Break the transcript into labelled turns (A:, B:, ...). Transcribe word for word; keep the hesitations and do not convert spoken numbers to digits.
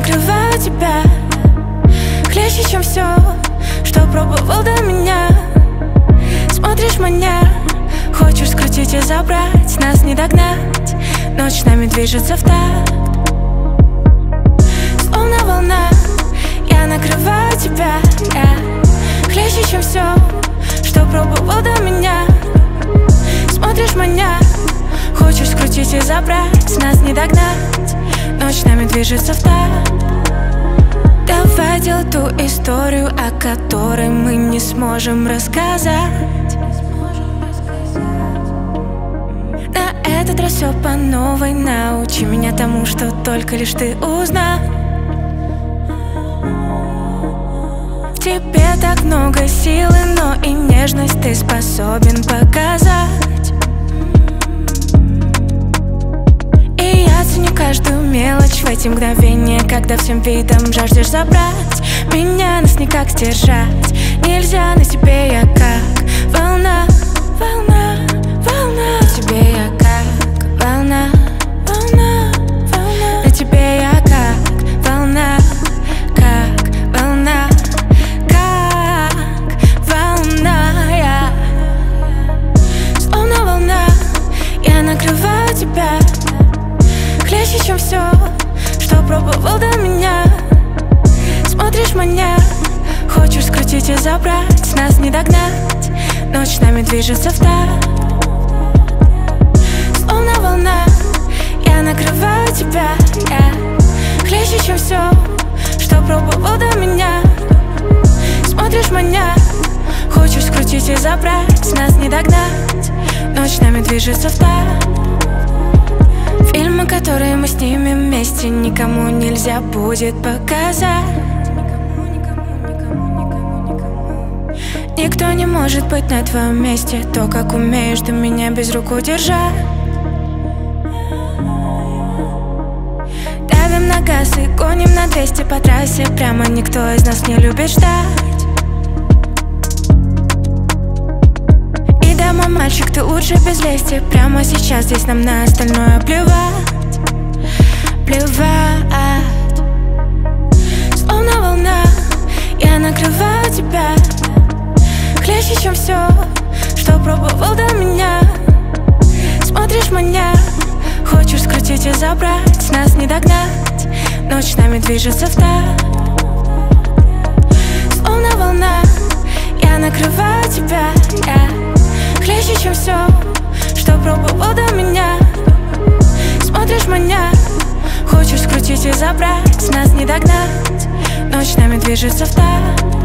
A: накрываю тебя хлеще, чем все, что пробовал до меня. Смотришь маня, хочешь скрутить и забрать, нас не догнать. Ночь нами движется в такт, словно волна. Я накрываю тебя, я хлеще, чем все, что пробовал до меня. Смотришь маня, хочешь скрутить и забрать, нас не догнать. Ночь нами движется в такт. Давай делай ту историю, о которой мы не сможем рассказать. На этот раз все по новой. Научи меня тому, что только лишь ты узнал. В тебе так много силы, но и нежность ты способен показать. И я ценю каждую мелочь в эти мгновения, когда всем видом жаждешь забрать меня, нас никак сдержать нельзя. На тебе я как волна, волна, волна. На тебе я как волна, волна, волна. На тебе я как волна, как волна, как волна. Я словно волна, я накрываю тебя хлеще, чем все, что пробовал до меня. Смотришь маня, хочешь скрутить и забрать, нас не догнать. Ночь нами движется в такт, словно волна. Я накрываю тебя, я хлеще, чем все, что пробовал до меня. Смотришь маня, хочешь скрутить и забрать, нас не догнать. Ночь нами движется в такт. Фильмы, которые мы снимем вместе, никому нельзя будет показать. Никто не может быть на твоем месте. То, как умеешь ты меня без рук удержать. Давим на газ и гоним на двести по трассе. Прямо никто из нас не любит ждать. И да, мой мальчик, ты лучше без лести. Прямо сейчас здесь нам на остальное плевать. Плевать. Словно волна, я накрываю тебя хлеще, чем все, что пробовал до меня. Смотришь маня, хочешь скрутить и забрать, нас не догнать. Ночь нами движется в такт, словно волна. Я накрываю тебя, я хлеще, чем все, что пробовал до меня. Смотришь маня, хочешь скрутить и забрать, нас не догнать. Ночь нами движется в такт.